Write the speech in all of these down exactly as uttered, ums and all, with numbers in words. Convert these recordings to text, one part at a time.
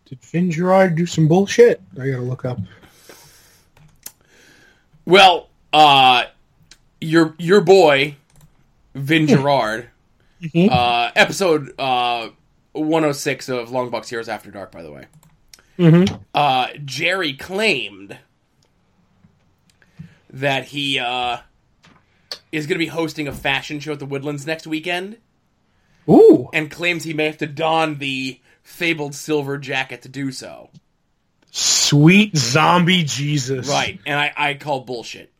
Did Vin Gerard do some bullshit? I gotta look up. Well, uh, your your boy, Vin Gerard, mm-hmm. uh, episode uh, one oh six of Long Box Heroes After Dark, by the way. Mm-hmm. Uh, Jerry claimed that he uh, is going to be hosting a fashion show at the Woodlands next weekend. Ooh. And claims he may have to don the fabled silver jacket to do so. Sweet zombie Jesus. Right, and I, I call bullshit.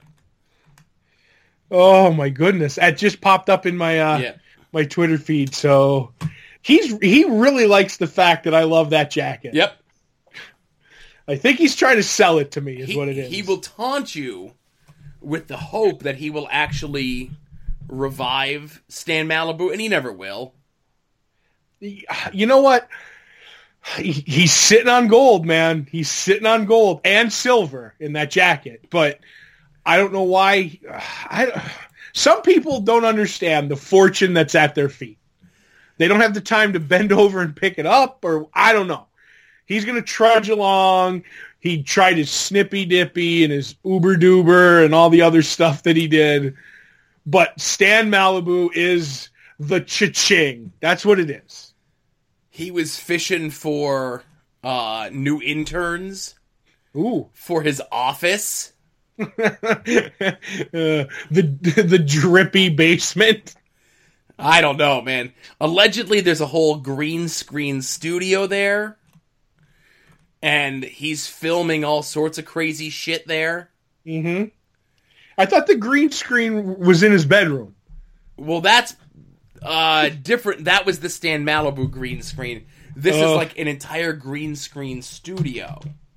Oh my goodness. That just popped up in my uh, yeah. my Twitter feed, so he's he really likes the fact that I love that jacket. Yep. I think he's trying to sell it to me, is he, what it is. He will taunt you with the hope that he will actually revive Stan Malibu, and he never will. You know what? He, he's sitting on gold, man. He's sitting on gold and silver in that jacket. But I don't know why. I, some people don't understand the fortune that's at their feet. They don't have the time to bend over and pick it up, or I don't know. He's going to trudge along. He tried his snippy dippy and his uber duber and all the other stuff that he did. But Stan Malibu is the cha-ching. That's what it is. He was fishing for uh, new interns. Ooh. For his office. uh, the the drippy basement. I don't know, man. Allegedly, there's a whole green screen studio there. And he's filming all sorts of crazy shit there. Mm-hmm. I thought the green screen was in his bedroom. Well, that's uh, different. That was the Stan Malibu green screen. This uh, is like an entire green screen studio.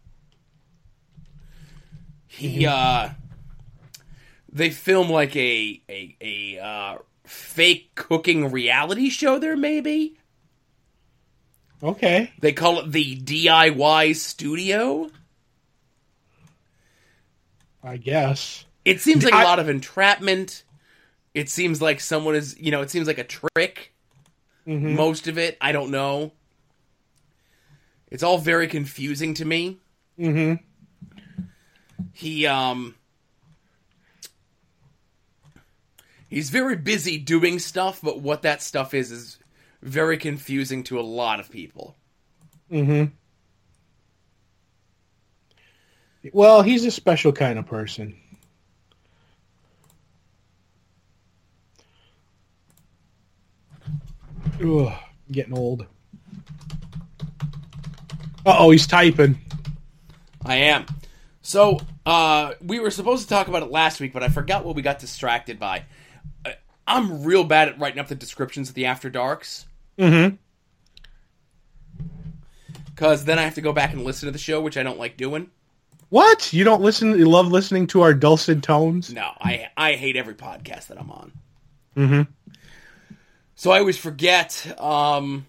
He, uh... They film like a, a, a uh, fake cooking reality show there, maybe? Okay. They call it the D I Y studio. I guess. It seems like I, a lot of entrapment. It seems like someone is, you know, it seems like a trick. Mm-hmm. Most of it, I don't know. It's all very confusing to me. Mm-hmm. He, um... He's very busy doing stuff, but what that stuff is is very confusing to a lot of people. Mm-hmm. Well, he's a special kind of person. Ugh, getting old. Uh-oh, he's typing. I am. So, uh, we were supposed to talk about it last week, but I forgot what we got distracted by. I'm real bad at writing up the descriptions of the After Darks. Mm-hmm. Because then I have to go back and listen to the show, which I don't like doing. What? You don't listen? You love listening to our dulcet tones? No, I I hate every podcast that I'm on. Mm-hmm. So I always forget um,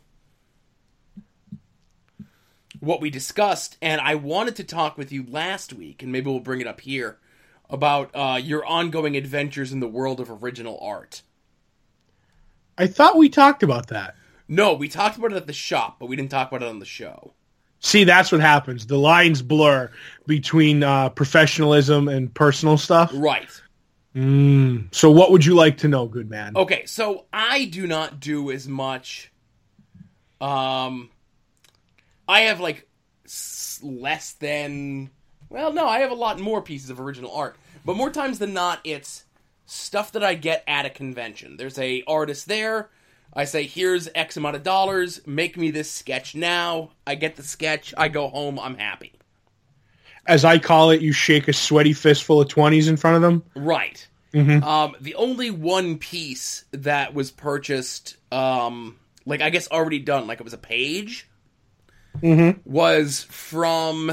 what we discussed, and I wanted to talk with you last week, and maybe we'll bring it up here, about uh, your ongoing adventures in the world of original art. I thought we talked about that. No, we talked about it at the shop, but we didn't talk about it on the show. See, that's what happens. The lines blur between uh, professionalism and personal stuff. Right. Mm. So what would you like to know, good man? Okay, so I do not do as much... Um, I have, like, s- less than... Well, no, I have a lot more pieces of original art. But more times than not, it's stuff that I get at a convention. There's a artist there. I say, here's X amount of dollars. Make me this sketch now. I get the sketch. I go home. I'm happy. As I call it, you shake a sweaty fistful of twenties in front of them? Right. Mm-hmm. Um, the only one piece that was purchased, um, like, I guess already done, like it was a page, mm-hmm. was from...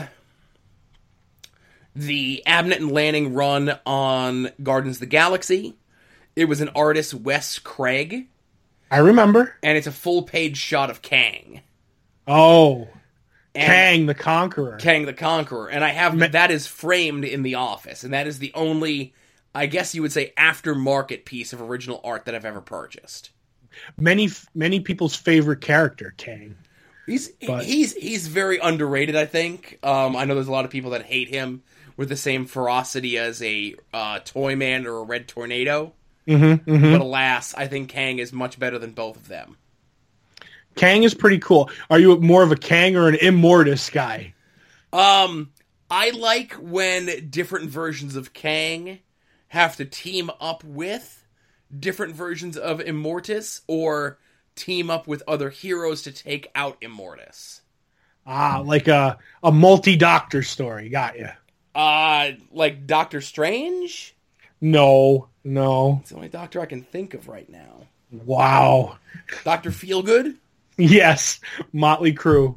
the Abnett and Lanning run on Guardians of the Galaxy. It was an artist, Wes Craig. I remember. And it's a full-page shot of Kang. Oh. And Kang the Conqueror. Kang the Conqueror. And I have... Ma- that is framed in the office. And that is the only, I guess you would say, aftermarket piece of original art that I've ever purchased. Many, many people's favorite character, Kang. He's But, he's he's very underrated, I think. Um, I know there's a lot of people that hate him with the same ferocity as a uh, Toyman or a Red Tornado. mm-hmm, mm-hmm. But alas, I think Kang is much better than both of them. Kang is pretty cool. Are you more of a Kang or an Immortus guy? Um, I like when different versions of Kang have to team up with different versions of Immortus or team up with other heroes to take out Immortus. Ah, like a, a multi-doctor story. Got you. Uh, like Doctor Strange? No, no. It's the only doctor I can think of right now. Wow. Doctor Feelgood? Yes, Motley Crue.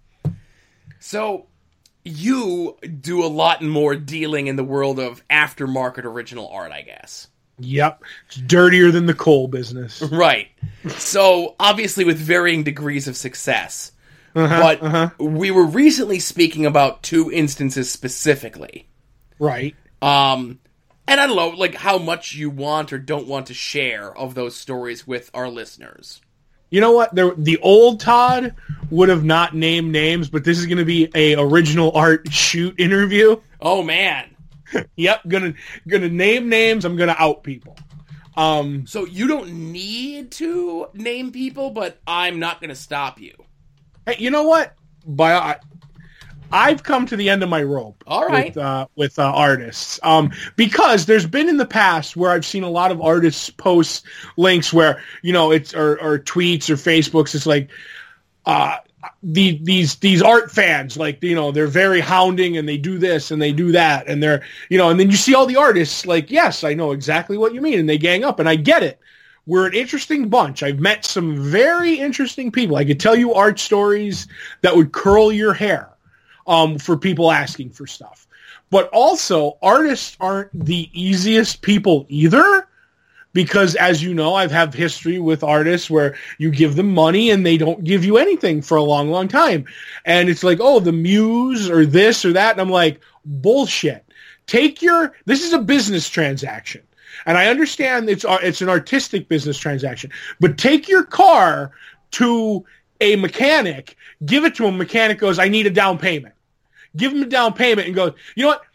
So, you do a lot more dealing in the world of aftermarket original art, I guess. Yep. It's dirtier than the coal business. Right. So, obviously with varying degrees of success. Uh-huh, but uh-huh. we were recently speaking about two instances specifically. Right. Um, and I don't know, like, how much you want or don't want to share of those stories with our listeners. You know what? There, the old Todd would have not named names, but this is going to be a original art shoot interview. Oh, man. Yep, gonna gonna name names. I'm gonna out people. Um, So you don't need to name people, but I'm not going to stop you. hey, you know what? By I, I've come to the end of my rope. All right. With, uh, with uh, artists, um, because there's been in the past where I've seen a lot of artists post links where you know it's or, or tweets or Facebooks. It's like uh, the, these these art fans, like you know, they're very hounding and they do this and they do that and they're you know, and then you see all the artists like, yes, I know exactly what you mean, and they gang up, and I get it. We're an interesting bunch. I've met some very interesting people. I could tell you art stories that would curl your hair. Um, for people asking for stuff. But also, artists aren't the easiest people either, because as you know, I've had history with artists where you give them money and they don't give you anything for a long, long time. And it's like, oh, the muse or this or that. And I'm like, bullshit. Take your, this is a business transaction. And I understand it's it's an artistic business transaction, but take your car to a mechanic, give it to him, mechanic goes, I need a down payment. Give him a down payment and goes, you know what?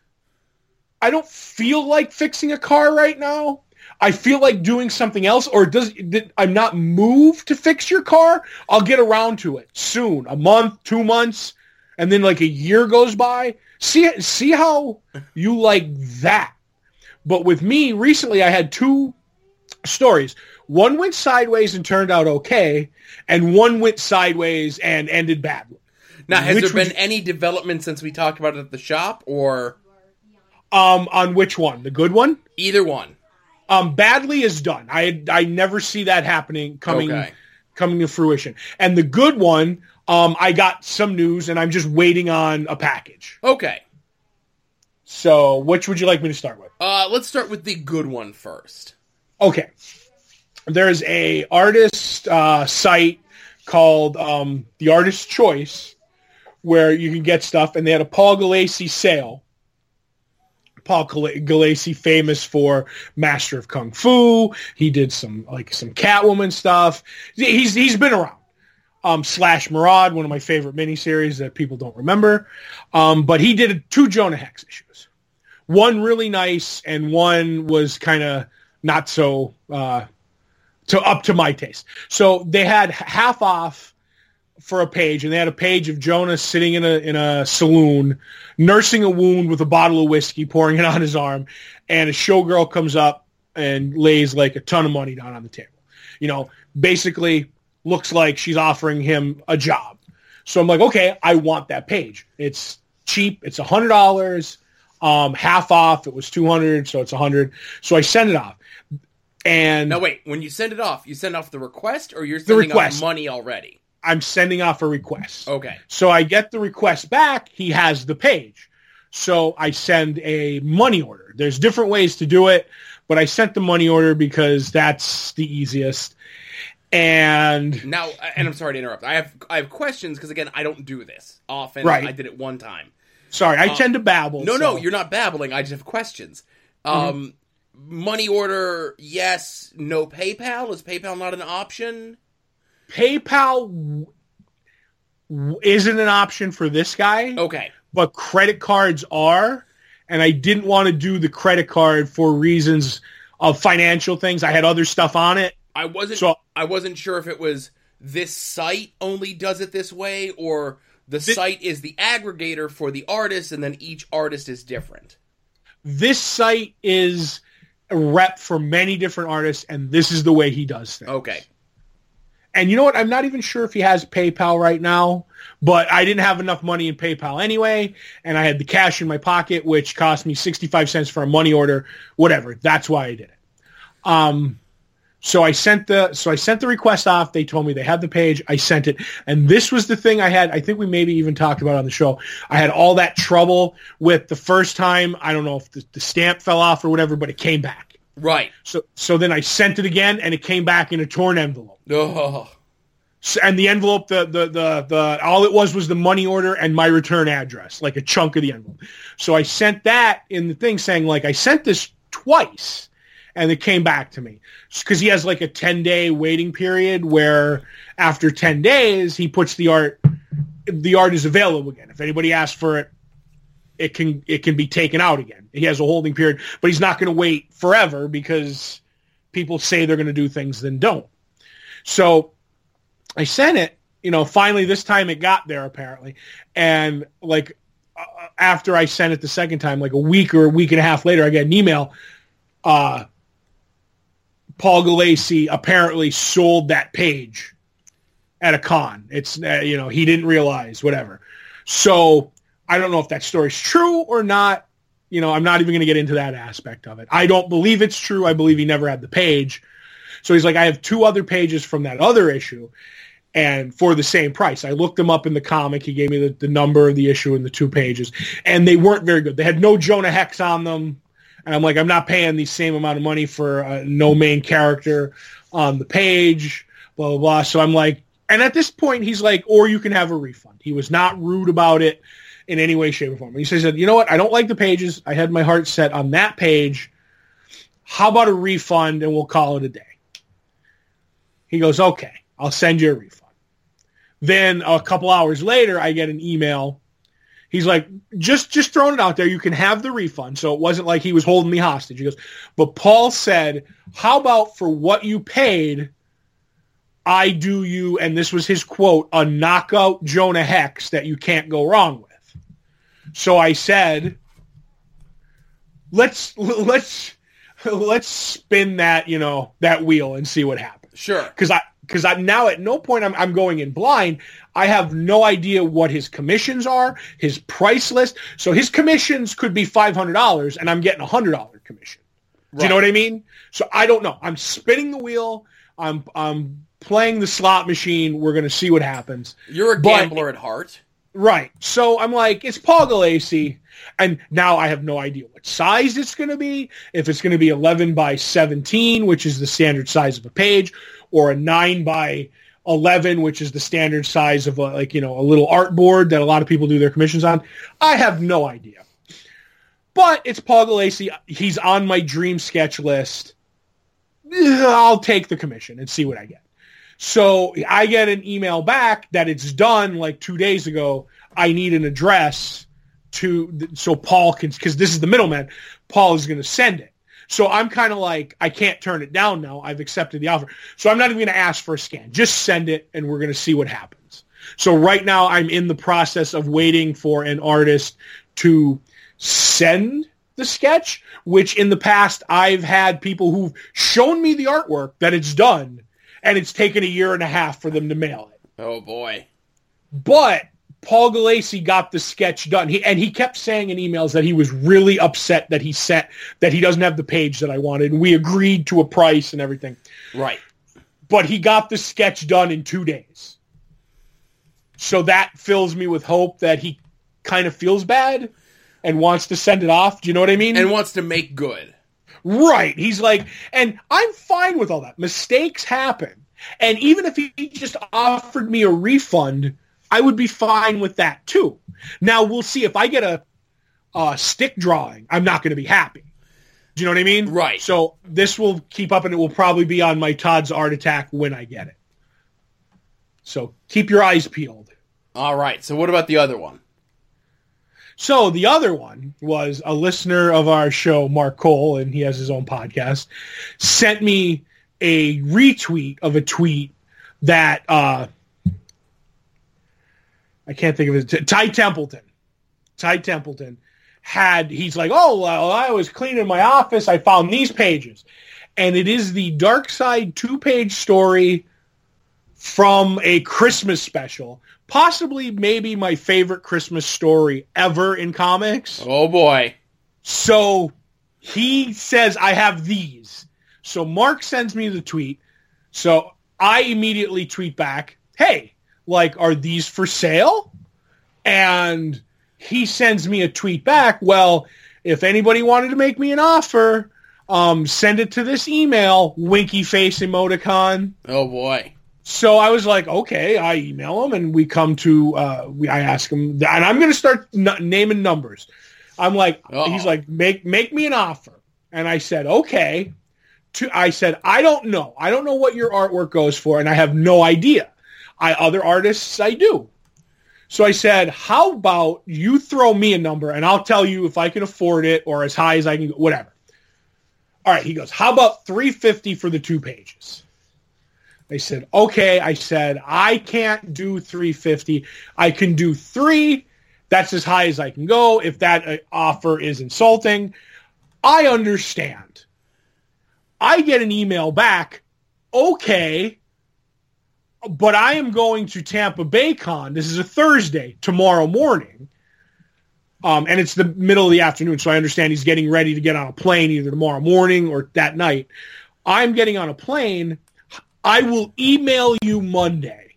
I don't feel like fixing a car right now. I feel like doing something else, or does did, I'm not moved to fix your car. I'll get around to it soon, a month, two months, and then like a year goes by. See, see how you like that. But with me, recently I had two stories. One went sideways and turned out okay, and one went sideways and ended badly. Now, has Which there been would- any development since we talked about it at the shop, or Um, on which one? The good one? either one? Um, badly is done. I I never see that happening coming Okay. coming to fruition. And the good one, um, I got some news, and I'm just waiting on a package. Okay. So, which would you like me to start with? Uh, let's start with the good one first. Okay. There's a artist uh, site called um, The Artist's Choice, where you can get stuff, and they had a Paul Galassi sale. Paul Galassi, famous for Master of Kung Fu. He did some like some Catwoman stuff. He's he's been around. Um, Slash Maraud, one of my favorite miniseries that people don't remember. Um, but he did two Jonah Hex issues. One really nice, and one was kind of not so uh, to up to my taste. So they had half off for a page, and they had a page of Jonah sitting in a in a saloon, nursing a wound with a bottle of whiskey, pouring it on his arm, and a showgirl comes up and lays like a ton of money down on the table. You know, basically looks like she's offering him a job. So I'm like, okay, I want that page. It's cheap. It's a hundred dollars, um, half off. It was two hundred, so it's a hundred. So I send it off. And Now, wait, when you send it off, you send off the request, or you're sending request. off money already? I'm sending off a request. Okay. So I get the request back. He has the page. So I send a money order. There's different ways to do it, but I sent the money order because that's the easiest. And Now, and I'm sorry to interrupt. I have I have questions because, again, I don't do this often. Right. I did it one time. sorry, I Uh, tend to babble. No, so- no, you're not babbling. I just have questions. Um, money order, yes. No PayPal. Is PayPal not an option? PayPal. w- isn't an option for this guy. Okay. But credit cards are, and I didn't want to do the credit card for reasons of financial things. I had other stuff on it. I wasn't So, I wasn't sure if it was this site only does it this way, or the this, site is the aggregator for the artist, and then each artist is different. This site is a rep for many different artists, and this is the way he does things. Okay. And you know what? I'm not even sure if he has PayPal right now, but I didn't have enough money in PayPal anyway, and I had the cash in my pocket, which cost me sixty-five cents for a money order, whatever. That's why I did it. Um, so I sent the so I sent the request off. They told me they had the page. I sent it, and this was the thing I had. I think we maybe even talked about it on the show. I had all that trouble with the first time. I don't know if the, the stamp fell off or whatever, but it came back. Right. So so then I sent it again, and it came back in a torn envelope. Oh. So, and the envelope, the, the the the all it was was the money order and my return address, like a chunk of the envelope. So I sent that in the thing saying, like, I sent this twice, and it came back to me. Because he has, like, a ten-day waiting period where after ten days, he puts the art, the art is available again. If anybody asks for it, it can it can be taken out again. He has a holding period, but he's not going to wait forever because people say they're going to do things, then don't. So I sent it, you know, finally this time it got there apparently. And like uh, after I sent it the second time, like a week or a week and a half later, I got an email. Uh, Paul Gulacy apparently sold that page at a con. It's, uh, you know, he didn't realize, whatever. So I don't know if that story's true or not. You know, I'm not even going to get into that aspect of it. I don't believe it's true. I believe he never had the page. So he's like, I have two other pages from that other issue, and for the same price. I looked them up in the comic. He gave me the, the number of the issue and the two pages, and they weren't very good. They had no Jonah Hex on them, and I'm like, I'm not paying the same amount of money for uh, no main character on the page, blah, blah, blah. So I'm like, and at this point, he's like, or you can have a refund. He was not rude about it in any way, shape, or form. He says, you know what? I don't like the pages. I had my heart set on that page. How about a refund, and we'll call it a day? He goes, okay, I'll send you a refund. Then a couple hours later, I get an email. He's like, just just throwing it out there. You can have the refund. So it wasn't like he was holding me hostage. He goes, but Paul said, how about for what you paid, I do you, and this was his quote, a knockout Jonah Hex that you can't go wrong with. So I said, let's let's let's spin that, you know, that wheel and see what happens. Sure. Because I because I now at no point I'm I'm going in blind. I have no idea what his commissions are, his price list. So his commissions could be five hundred dollars, and I'm getting a hundred dollar commission. Right. Do you know what I mean? So I don't know. I'm spinning the wheel. I'm I'm playing the slot machine. We're gonna see what happens. You're a gambler but, at heart. Right. So I'm like, it's Paul Gulacy, and now I have no idea what size it's going to be, if it's going to be eleven by seventeen, which is the standard size of a page, or a nine by eleven, which is the standard size of a, like, you know, a little art board that a lot of people do their commissions on. I have no idea. But it's Paul Gulacy. He's on my dream sketch list. I'll take the commission and see what I get. So I get an email back that it's done like two days ago. I need an address to, so Paul can, because this is the middleman, Paul is going to send it. So I'm kind of like, I can't turn it down now. I've accepted the offer. So I'm not even going to ask for a scan. Just send it, and we're going to see what happens. So right now I'm in the process of waiting for an artist to send the sketch, which in the past I've had people who've shown me the artwork that it's done, and it's taken a year and a half for them to mail it. Oh, boy. But Paul Gulacy got the sketch done. He, and he kept saying in emails that he was really upset that he sent, that he doesn't have the page that I wanted. And we agreed to a price and everything. Right. But he got the sketch done in two days. So that fills me with hope that he kind of feels bad and wants to send it off. Do you know what I mean? And wants to make good. Right. He's like, and I'm fine with all that. Mistakes happen. And even if he just offered me a refund, I would be fine with that too. Now we'll see if I get a, a stick drawing. I'm not going to be happy. Do you know what I mean? Right. So this will keep up, and it will probably be on my Todd's Art Attack when I get it. So keep your eyes peeled. All right. So what about the other one? So the other one was a listener of our show, Mark Cole, and he has his own podcast, sent me a retweet of a tweet that uh, I can't think of it. Ty Templeton. Ty Templeton had, he's like, oh, well, I was cleaning my office. I found these pages. And it is the Dark Side two-page story from a Christmas special. Possibly maybe my favorite Christmas story ever in comics. Oh, boy. So he says, I have these. So Mark sends me the tweet. So I immediately tweet back, hey, like, are these for sale? And he sends me a tweet back, well, if anybody wanted to make me an offer, um, send it to this email, winky face emoticon. Oh, boy. So I was like, okay, I email him, and we come to, uh, we, I ask him, and I'm going to start n- naming numbers. I'm like, Uh-oh. He's like, make make me an offer. And I said, okay. To, I said, I don't know. I don't know what your artwork goes for, and I have no idea. I Other artists, I do. So I said, how about you throw me a number, and I'll tell you if I can afford it or as high as I can, whatever. All right, he goes, how about three hundred fifty dollars for the two pages? I said, okay. I said, I can't do three hundred fifty dollars. I can do three. That's as high as I can go. If that uh, offer is insulting, I understand. I get an email back, okay, but I am going to Tampa Bay Con. This is a Thursday, tomorrow morning. Um, and it's the middle of the afternoon, so I understand he's getting ready to get on a plane either tomorrow morning or that night. I'm getting on a plane. I will email you Monday.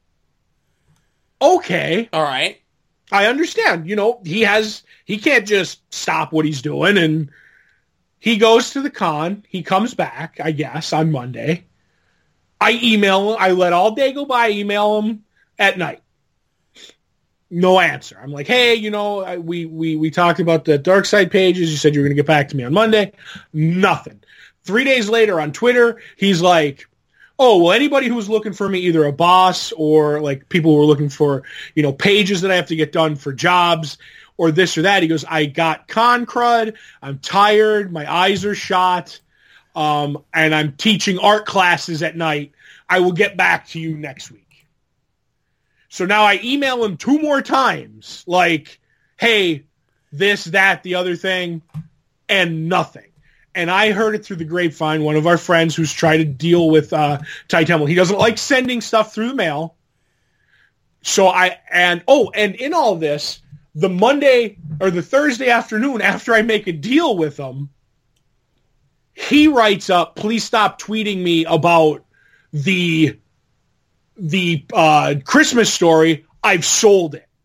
Okay. All right. I understand. You know, he has, he can't just stop what he's doing. And he goes to the con. He comes back, I guess, on Monday. I email him. I let all day go by, email him at night. No answer. I'm like, hey, you know, I, we, we, we talked about the Dark Side pages. You said you were going to get back to me on Monday. Nothing. Three days later on Twitter, he's like, oh, well, anybody who was looking for me, either a boss or like people who were looking for, you know, pages that I have to get done for jobs or this or that. He goes, I got con crud. I'm tired. My eyes are shot. Um, and I'm teaching art classes at night. I will get back to you next week. So now I email him two more times, like, hey, this, that, the other thing, and nothing. And I heard it through the grapevine, one of our friends who's tried to deal with uh, Ty Temple. He doesn't like sending stuff through the mail. So I, and, oh, and in all this, the Monday or the Thursday afternoon after I make a deal with him, he writes up, please stop tweeting me about the, the uh, Christmas story. I've sold it.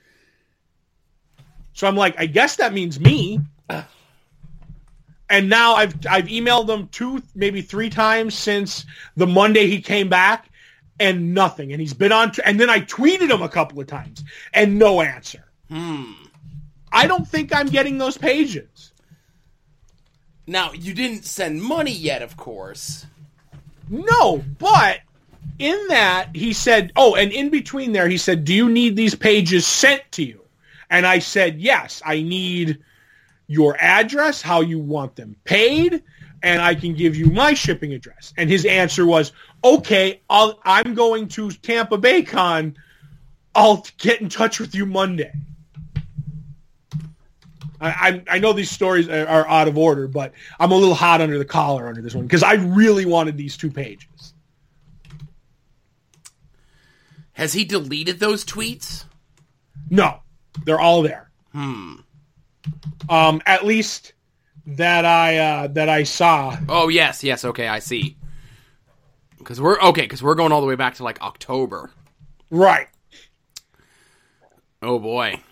So I'm like, I guess that means me. And now I've I've emailed them two, maybe three times since the Monday he came back, and nothing. And he's been on, t- and then I tweeted him a couple of times, and no answer. Hmm. I don't think I'm getting those pages. Now, you didn't send money yet, of course. No, but in that, he said, oh, and in between there, he said, do you need these pages sent to you? And I said, yes, I need your address, how you want them paid, and I can give you my shipping address. And his answer was, okay, I'll, I'm going to Tampa Bay Con. I'll get in touch with you Monday. I, I, I know these stories are, are out of order, but I'm a little hot under the collar under this one because I really wanted these two pages. Has he deleted those tweets? No, they're all there. Hmm. Um, at least that I uh, that I saw. Oh yes, yes. Okay, I see. Because we're okay. Because we're going all the way back to like October. Right. Oh boy.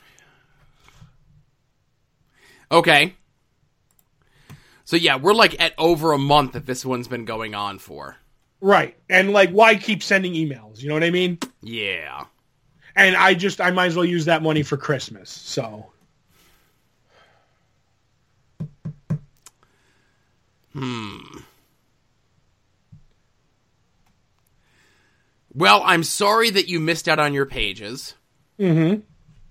Okay. So yeah, we're like at over a month that this one's been going on for. Right, and like, why keep sending emails? You know what I mean? Yeah. And I just I might as well use that money for Christmas. So. Hmm. Well, I'm sorry that you missed out on your pages. Mm-hmm.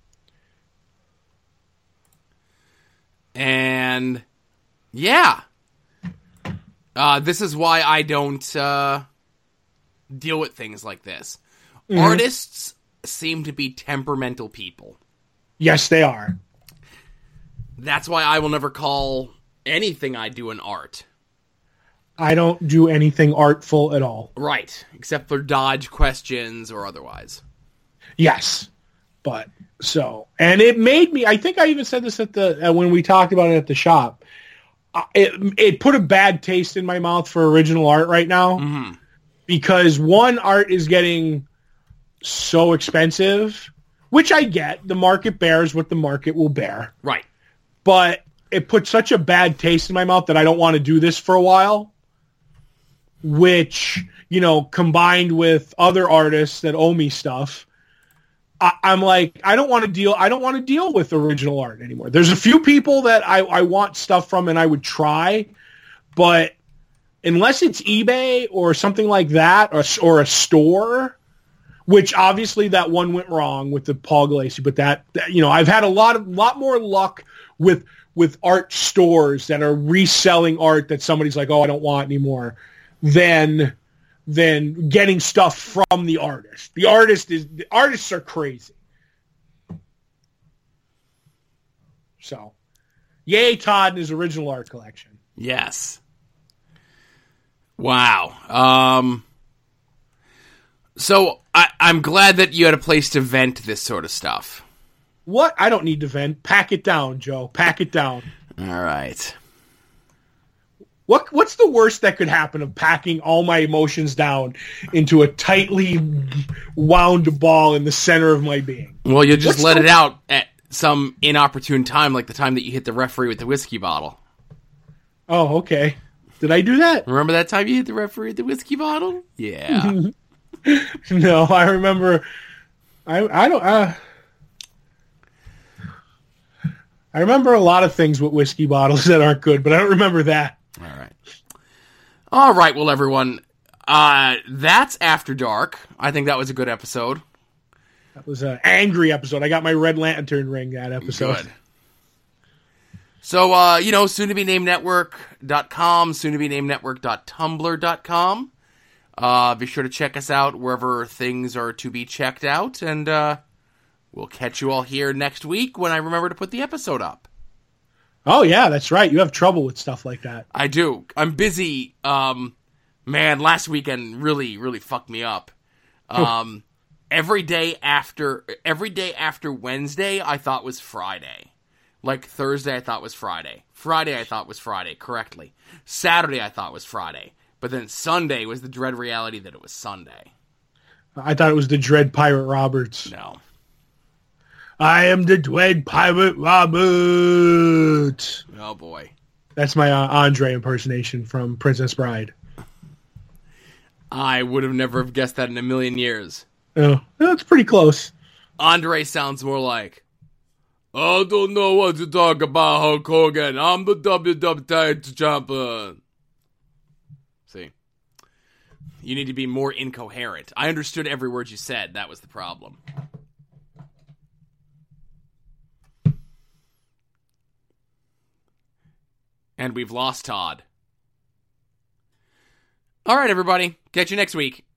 And yeah, uh, this is why I don't uh, deal with things like this. Mm-hmm. Artists seem to be temperamental people. Yes, they are. That's why I will never call anything I do an art. I don't do anything artful at all. Right, except for dodge questions or otherwise. Yes, but so, and it made me, I think I even said this at the, uh, when we talked about it at the shop, uh, it, it put a bad taste in my mouth for original art right now, mm-hmm. because one, art is getting so expensive, which I get, the market bears what the market will bear. Right. But it put such a bad taste in my mouth that I don't want to do this for a while, which, you know, combined with other artists that owe me stuff, I, I'm like, I don't want to deal, I don't want to deal with original art anymore. There's a few people that I, I want stuff from and I would try, but unless it's eBay or something like that, or, or a store, which obviously that one went wrong with the Paul Galassi, but that, that, you know, I've had a lot of, lot more luck with, with art stores that are reselling art that somebody's like, oh, I don't want anymore, than, than getting stuff from the artist. The artist is, the artists are crazy. So, yay, Todd and his original art collection. Yes. Wow. Um, so I, I'm glad that you had a place to vent this sort of stuff. What? I don't need to vent. Pack it down, Joe. Pack it down. All right. What What's the worst that could happen of packing all my emotions down into a tightly wound ball in the center of my being? Well, you just What's let the... it out at some inopportune time, like the time that you hit the referee with the whiskey bottle. Oh, okay. Did I do that? Remember that time you hit the referee with the whiskey bottle? Yeah. No, I remember. I I don't. Uh, I remember a lot of things with whiskey bottles that aren't good, but I don't remember that. All right. All right, well, everyone, uh, that's After Dark. I think that was a good episode. That was an angry episode. I got my Red Lantern ring that episode. Good. So, uh, you know, soon to be named network dot com, soon to be named network dot tumblr dot com. Uh, be sure to check us out wherever things are to be checked out, and uh, we'll catch you all here next week when I remember to put the episode up. Oh, yeah, that's right. You have trouble with stuff like that. I do. I'm busy. Um, man, last weekend really, really fucked me up. Um, every day after, every day after Wednesday, I thought was Friday. Like Thursday, I thought was Friday. Friday, I thought was Friday, correctly. Saturday, I thought was Friday. But then Sunday was the dread reality that it was Sunday. I thought it was the Dread Pirate Roberts. No. I am the Dread Pirate Robert. Oh, boy. That's my uh, Andre impersonation from Princess Bride. I would have never have guessed that in a million years. Oh, that's pretty close. Andre sounds more like, I don't know what to talk about, Hulk Hogan. I'm the W W E title champion. See? You need to be more incoherent. I understood every word you said. That was the problem. And we've lost Todd. All right, everybody. Catch you next week.